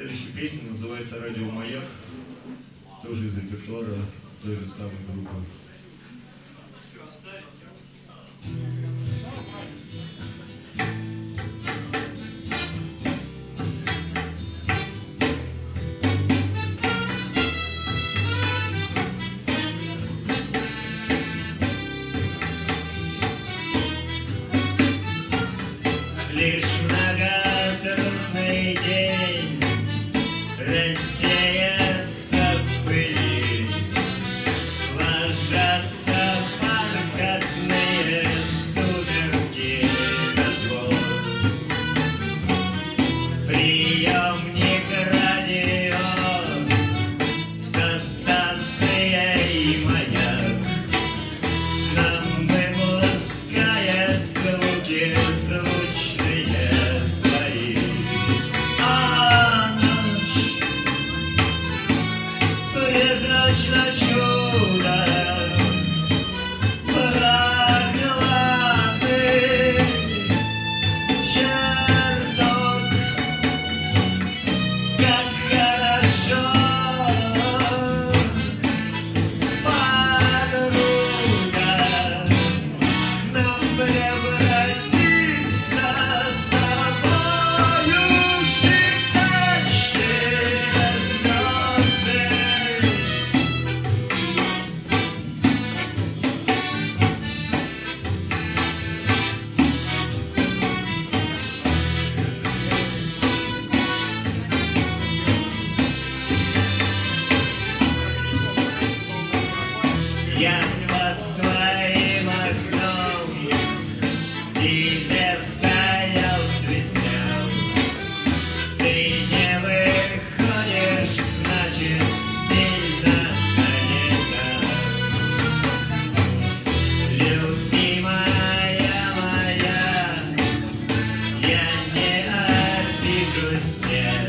Следующая песня называется «Радио Маяк», тоже из репертуара той же самой группы. Лишь многотрудный день рассеется в пыли, ложатся бархатные сумерки на двор. Приемник радио со станцией «Маяк» нам выпускает звуки звучные свои. А ночь призрачно чудо прокладный чертог, как хорошо, подруга, нам превратиться с тобою в щекочие звезды. Я под твоим окном тебе стоял, свистел. Ты не выходишь, значит, сильно занята. Любимая моя, я не обижусь, нет.